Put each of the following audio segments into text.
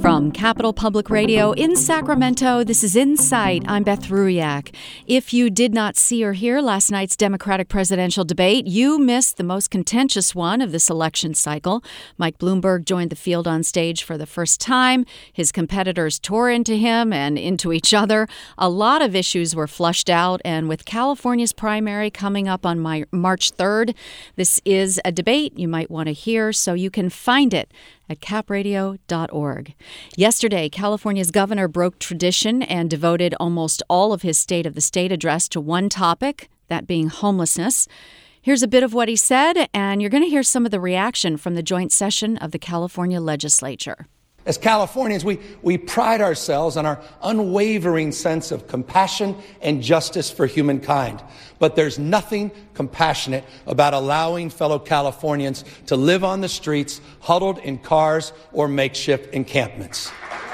From Capital Public Radio in Sacramento, this is Insight. I'm Beth Ruiak. If you did not see or hear last night's Democratic presidential debate, you missed the most contentious one of this election cycle. Mike Bloomberg joined the field on stage for the first time. His competitors tore into him and into each other. A lot of issues were flushed out, and with California's primary coming up on March 3rd, this is a debate you might want to hear, so you can find it at capradio.org. Yesterday, California's governor broke tradition and devoted almost all of his State of the State address to one topic, that being homelessness. Here's a bit of what he said, and you're going to hear some of the reaction from the joint session of the California legislature. As Californians, we pride ourselves on our unwavering sense of compassion and justice for humankind. But there's nothing compassionate about allowing fellow Californians to live on the streets, huddled in cars or makeshift encampments.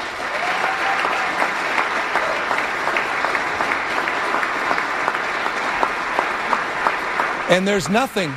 And there's nothing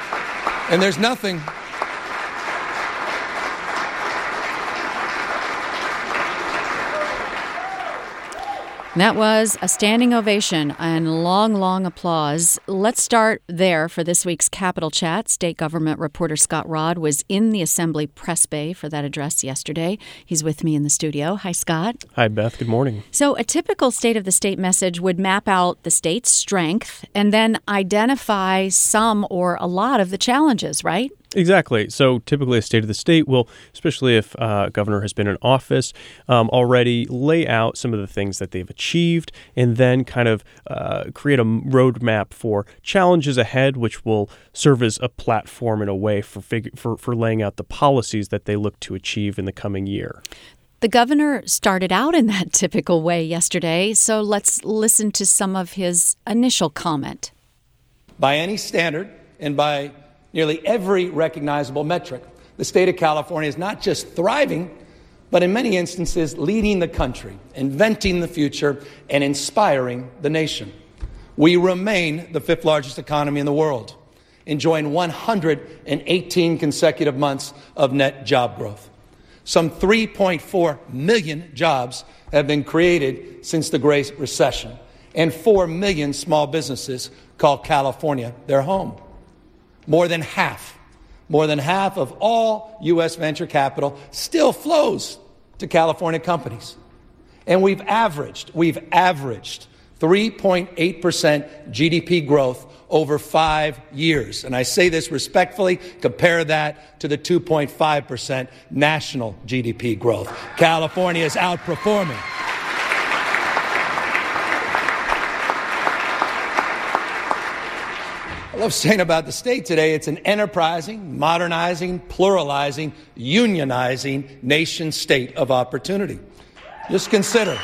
That was a standing ovation and long applause. Let's start there for this week's Capitol Chat. State government reporter Scott Rodd was in the Assembly press bay for that address yesterday. He's with me in the studio. Hi, Scott. Hi, Beth. Good morning. So a typical State of the State message would map out the state's strength and then identify some or a lot of the challenges, right? Exactly. So typically a State of the State will, especially if a governor has been in office, already lay out some of the things that they've achieved and then kind of create a roadmap for challenges ahead, which will serve as a platform in a way for laying out the policies that they look to achieve in the coming year. The governor started out in that typical way yesterday, so let's listen to some of his initial comment. By any standard and by nearly every recognizable metric, the state of California is not just thriving, but in many instances leading the country, inventing the future, and inspiring the nation. We remain the fifth largest economy in the world, enjoying 118 consecutive months of net job growth. Some 3.4 million jobs have been created since the Great Recession, and 4 million small businesses call California their home. More than half of all U.S. venture capital still flows to California companies. And we've averaged 3.8% GDP growth over 5 years. And I say this respectfully, compare that to the 2.5% national GDP growth. California is outperforming. I love saying about the state today, it's an enterprising, modernizing, pluralizing, unionizing nation state of opportunity. Just consider,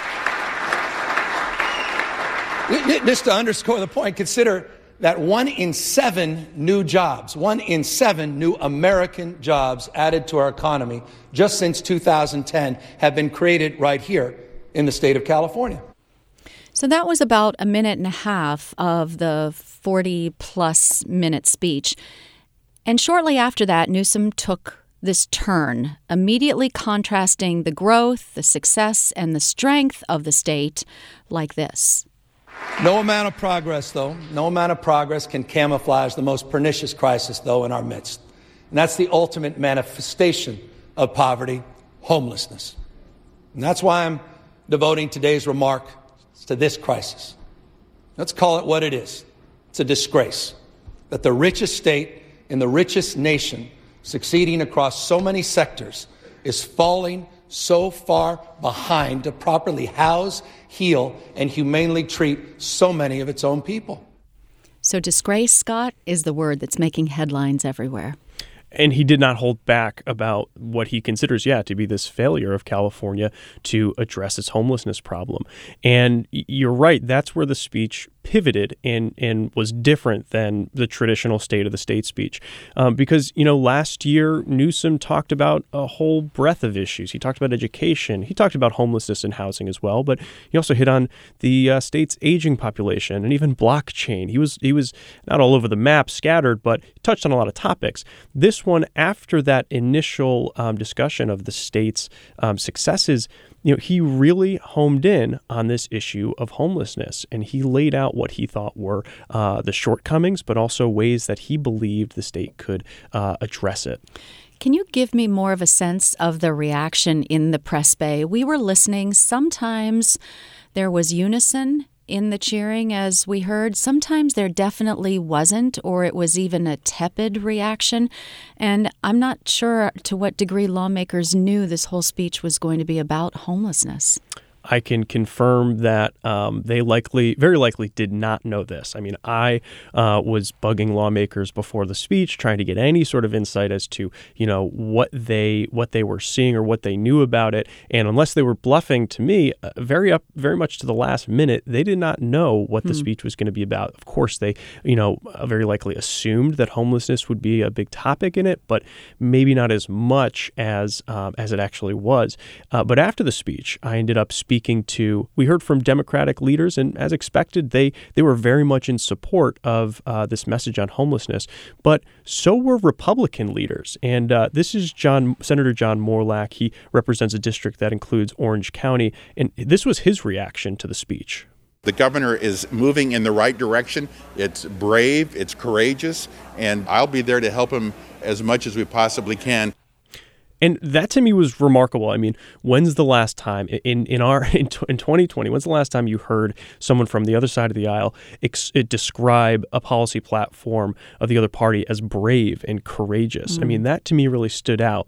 just to underscore the point, consider that 1 in 7 new jobs, 1 in 7 new American jobs added to our economy just since 2010 have been created right here in the state of California. So that was about a minute and a half of the 40-plus minute speech. And shortly after that, Newsom took this turn, immediately contrasting the growth, the success, and the strength of the state like this. No amount of progress can camouflage the most pernicious crisis, though, in our midst. And that's the ultimate manifestation of poverty, homelessness. And that's why I'm devoting today's remark to this crisis. Let's call it what it is. It's a disgrace that the richest state in the richest nation, succeeding across so many sectors, is falling so far behind to properly house, heal, and humanely treat so many of its own people. So disgrace, Scott, is the word that's making headlines everywhere. And he did not hold back about what he considers, to be this failure of California to address its homelessness problem. And you're right, that's where the speech pivoted and was different than the traditional State of the State speech. Because, last year, Newsom talked about a whole breadth of issues. He talked about education. He talked about homelessness and housing as well, but he also hit on the state's aging population and even blockchain. He was not all over the map, scattered, but he touched on a lot of topics. This one, after that initial discussion of the state's successes, he really homed in on this issue of homelessness, and he laid out what he thought were the shortcomings, but also ways that he believed the state could address it. Can you give me more of a sense of the reaction in the press bay? We were listening. Sometimes there was unison in the cheering, as we heard. Sometimes there definitely wasn't, or it was even a tepid reaction. And I'm not sure to what degree lawmakers knew this whole speech was going to be about homelessness. I can confirm that they very likely did not know this. I mean, I was bugging lawmakers before the speech, trying to get any sort of insight as to, what they were seeing or what they knew about it. And unless they were bluffing to me, very much to the last minute, they did not know what the speech was going to be about. Of course, they, very likely assumed that homelessness would be a big topic in it, but maybe not as much as it actually was. But after the speech, I ended up we heard from Democratic leaders, and as expected, they were very much in support of this message on homelessness. But so were Republican leaders. And this is Senator John Morlack. He represents a district that includes Orange County. And this was his reaction to the speech. The governor is moving in the right direction. It's brave, it's courageous, and I'll be there to help him as much as we possibly can. And that to me was remarkable. I mean, when's the last time in 2020, when's the last time you heard someone from the other side of the aisle describe a policy platform of the other party as brave and courageous? I mean, that to me really stood out.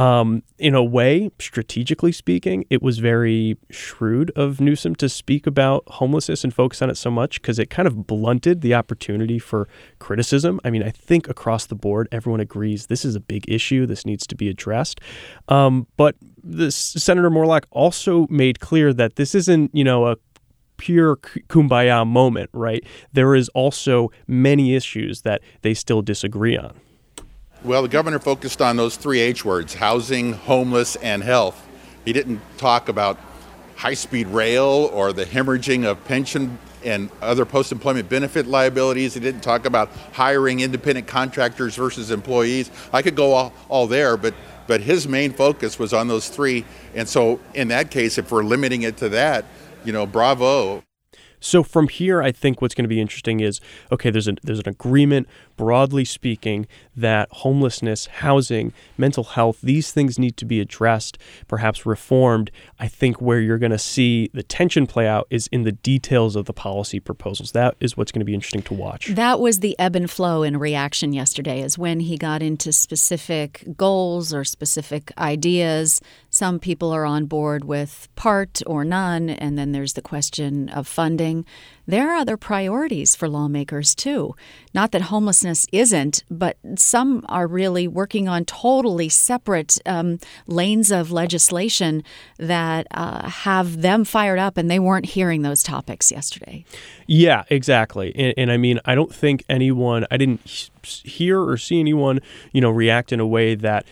In a way, strategically speaking, it was very shrewd of Newsom to speak about homelessness and focus on it so much, because it kind of blunted the opportunity for criticism. I mean, I think across the board, everyone agrees this is a big issue. This needs to be addressed. But Senator Morlack also made clear that this isn't, a pure kumbaya moment, right? There is also many issues that they still disagree on. Well, the governor focused on those 3 H words: housing, homeless, and health. He didn't talk about high-speed rail or the hemorrhaging of pension and other post-employment benefit liabilities. He didn't talk about hiring independent contractors versus employees. I could go all there, but his main focus was on those 3. And so in that case, if we're limiting it to that, bravo. So from here, I think what's going to be interesting is, okay, there's an agreement, broadly speaking, that homelessness, housing, mental health, these things need to be addressed, perhaps reformed. I think where you're going to see the tension play out is in the details of the policy proposals. That is what's going to be interesting to watch. That was the ebb and flow in reaction yesterday, is when he got into specific goals or specific ideas. Some people are on board with part or none, and then there's the question of funding. There are other priorities for lawmakers, too. Not that homelessness isn't, but some are really working on totally separate lanes of legislation that have them fired up, and they weren't hearing those topics yesterday. Yeah, exactly. And I mean, I don't think I didn't hear or see anyone, react in a way that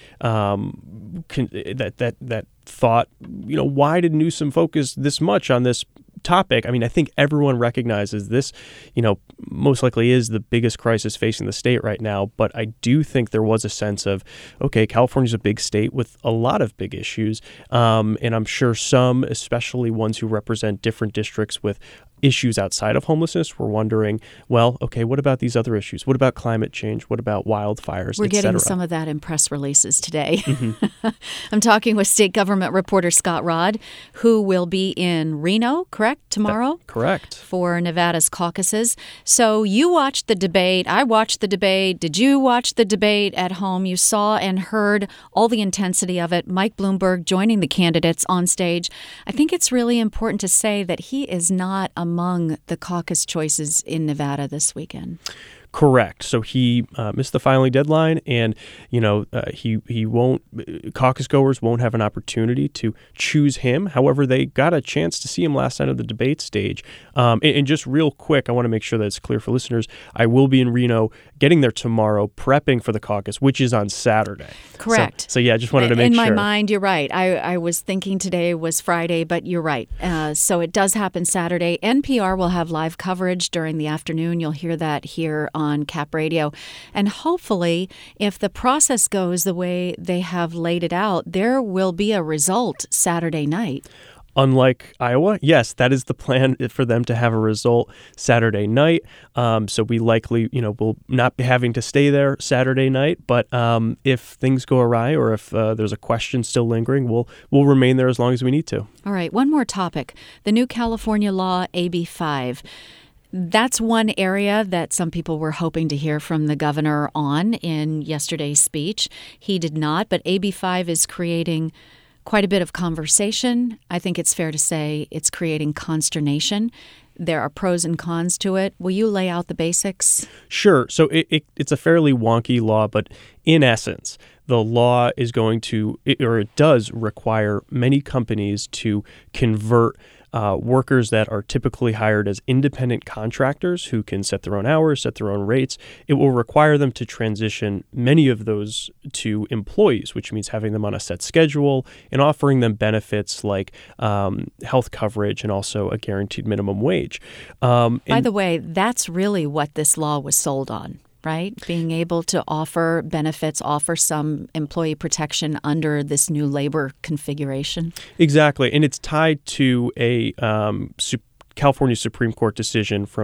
that thought, why did Newsom focus this much on this topic? I mean, I think everyone recognizes this, most likely is the biggest crisis facing the state right now. But I do think there was a sense of, okay, California's a big state with a lot of big issues. And I'm sure some, especially ones who represent different districts with issues outside of homelessness, we're wondering, well, okay, what about these other issues? What about climate change? What about wildfires? We're getting some of that in press releases today. Mm-hmm. I'm talking with state government reporter Scott Rodd, who will be in Reno, correct, tomorrow? Correct. For Nevada's caucuses. So you watched the debate. I watched the debate. Did you watch the debate at home? You saw and heard all the intensity of it. Mike Bloomberg joining the candidates on stage. I think it's really important to say that he is not among the caucus choices in Nevada this weekend. Correct. So he missed the filing deadline, and he won't. Caucus goers won't have an opportunity to choose him. However, they got a chance to see him last night at the debate stage. And just real quick, I want to make sure that it's clear for listeners. I will be in Reno, getting there tomorrow, prepping for the caucus, which is on Saturday. Correct. So yeah, I just wanted to make sure. In my mind, you're right. I was thinking today was Friday, but you're right. So it does happen Saturday. NPR will have live coverage during the afternoon. You'll hear that here on Cap Radio. And hopefully, if the process goes the way they have laid it out, there will be a result Saturday night. Unlike Iowa, yes, that is the plan for them to have a result Saturday night. So we likely, will not be having to stay there Saturday night. But if things go awry or if there's a question still lingering, we'll remain there as long as we need to. All right. One more topic. The new California law, AB 5. That's one area that some people were hoping to hear from the governor on in yesterday's speech. He did not, but AB 5 is creating quite a bit of conversation. I think it's fair to say it's creating consternation. There are pros and cons to it. Will you lay out the basics? Sure. So it's a fairly wonky law, but in essence, the law is it does require many companies to convert workers that are typically hired as independent contractors who can set their own hours, set their own rates. It will require them to transition many of those to employees, which means having them on a set schedule and offering them benefits like health coverage and also a guaranteed minimum wage. By the way, that's really what this law was sold on. Right? Being able to offer benefits, offer some employee protection under this new labor configuration. Exactly. And it's tied to a California Supreme Court decision from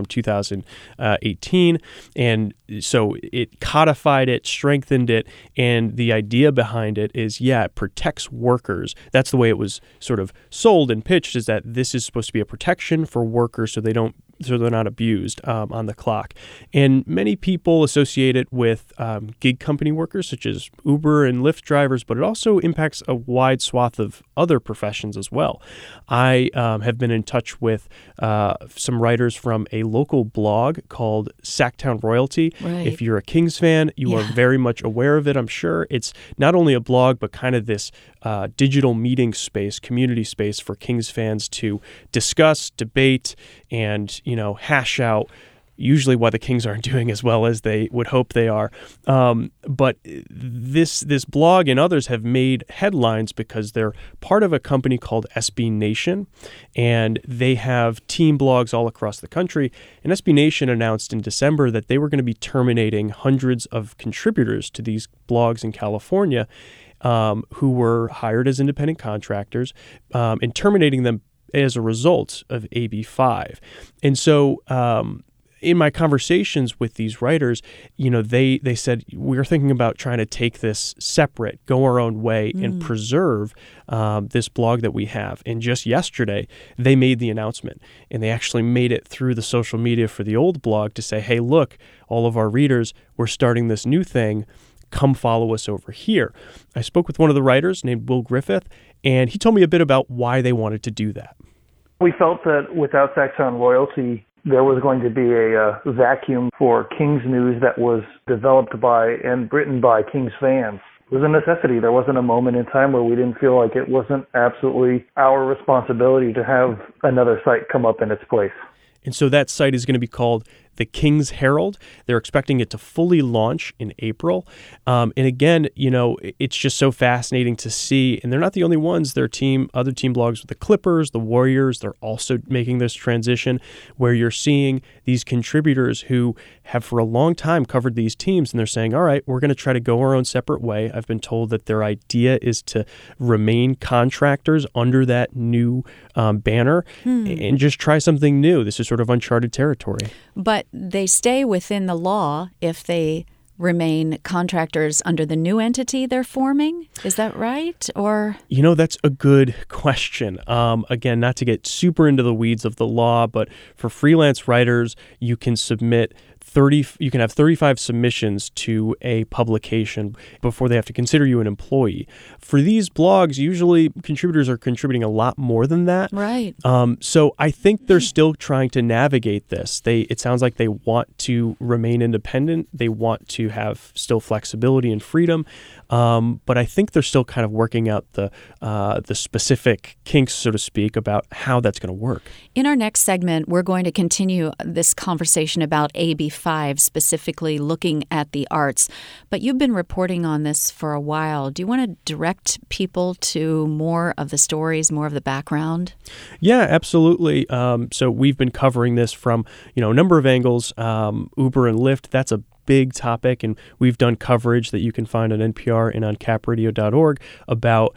2018. And so it codified it, strengthened it. And the idea behind it is, it protects workers. That's the way it was sort of sold and pitched, is that this is supposed to be a protection for workers so they're not abused on the clock. And many people associate it with gig company workers such as Uber and Lyft drivers, but it also impacts a wide swath of other professions as well. I have been in touch with some writers from a local blog called Sacktown Royalty. Right. If you're a Kings fan, you are very much aware of it, I'm sure. It's not only a blog, but kind of this digital meeting space, community space for Kings fans to discuss, debate, and hash out usually why the Kings aren't doing as well as they would hope they are. But this blog and others have made headlines because they're part of a company called SB Nation, and they have team blogs all across the country. And SB Nation announced in December that they were going to be terminating hundreds of contributors to these blogs in California who were hired as independent contractors and terminating them as a result of AB 5. And so in my conversations with these writers, they said, we're thinking about trying to take this separate, go our own way, and preserve this blog that we have. And just yesterday, they made the announcement, and they actually made it through the social media for the old blog to say, hey, look, all of our readers, we're starting this new thing. Come follow us over here. I spoke with one of the writers named Will Griffith, and he told me a bit about why they wanted to do that. We felt that without Sacktown Royalty, there was going to be a vacuum for Kings news that was developed by and written by Kings fans. It was a necessity. There wasn't a moment in time where we didn't feel like it wasn't absolutely our responsibility to have another site come up in its place. And so that site is going to be called the Kings Herald. They're expecting it to fully launch in April. And again, it's just so fascinating to see. And they're not the only ones. Other team blogs with the Clippers, the Warriors, they're also making this transition where you're seeing these contributors who have for a long time covered these teams. And they're saying, all right, we're going to try to go our own separate way. I've been told that their idea is to remain contractors under that new banner and just try something new. This is sort of uncharted territory. But they stay within the law if they remain contractors under the new entity they're forming? Is that right? Or that's a good question. Again, not to get super into the weeds of the law, but for freelance writers, you can submit you can have 35 submissions to a publication before they have to consider you an employee. For these blogs, usually contributors are contributing a lot more than that. Right. So I think they're still trying to navigate this. It sounds like they want to remain independent. They want to have still flexibility and freedom. But I think they're still kind of working out the specific kinks, so to speak, about how that's going to work. In our next segment, we're going to continue this conversation about AB 5, specifically looking at the arts. But you've been reporting on this for a while. Do you want to direct people to more of the stories, more of the background? Yeah, absolutely. So we've been covering this from a number of angles. Uber and Lyft, that's a big topic, and we've done coverage that you can find on NPR and on capradio.org about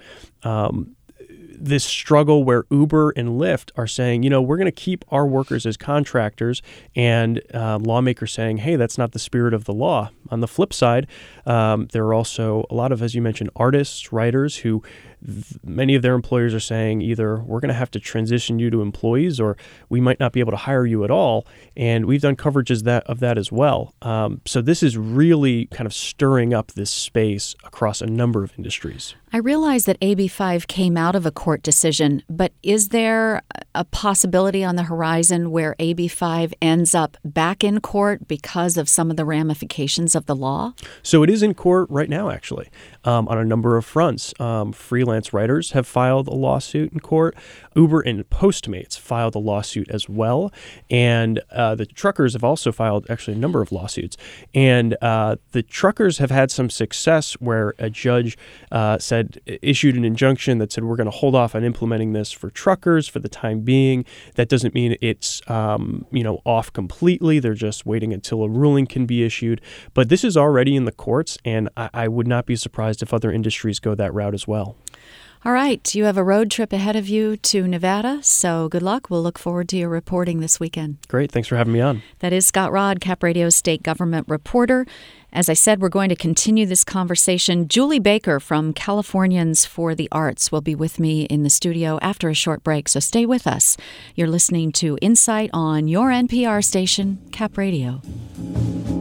this struggle where Uber and Lyft are saying, we're going to keep our workers as contractors, and lawmakers saying, hey, that's not the spirit of the law. On the flip side, there are also a lot of, as you mentioned, artists, writers who many of their employers are saying either we're going to have to transition you to employees or we might not be able to hire you at all. And we've done coverage of that as well. So this is really kind of stirring up this space across a number of industries. I realize that AB 5 came out of a court decision, but is there a possibility on the horizon where AB 5 ends up back in court because of some of the ramifications of the law? So it is in court right now, actually, on a number of fronts. Freelance writers have filed a lawsuit in court. Uber and Postmates filed a lawsuit as well. And the truckers have also filed actually a number of lawsuits. And the truckers have had some success where a judge issued an injunction that said we're going to hold off on implementing this for truckers for the time being. That doesn't mean it's off completely. They're just waiting until a ruling can be issued. But this is already in the courts, and I would not be surprised if other industries go that route as well. All right. You have a road trip ahead of you to Nevada, so good luck. We'll look forward to your reporting this weekend. Great. Thanks for having me on. That is Scott Rodd, Cap Radio's state government reporter. As I said, we're going to continue this conversation. Julie Baker from Californians for the Arts will be with me in the studio after a short break, so stay with us. You're listening to Insight on your NPR station, Cap Radio.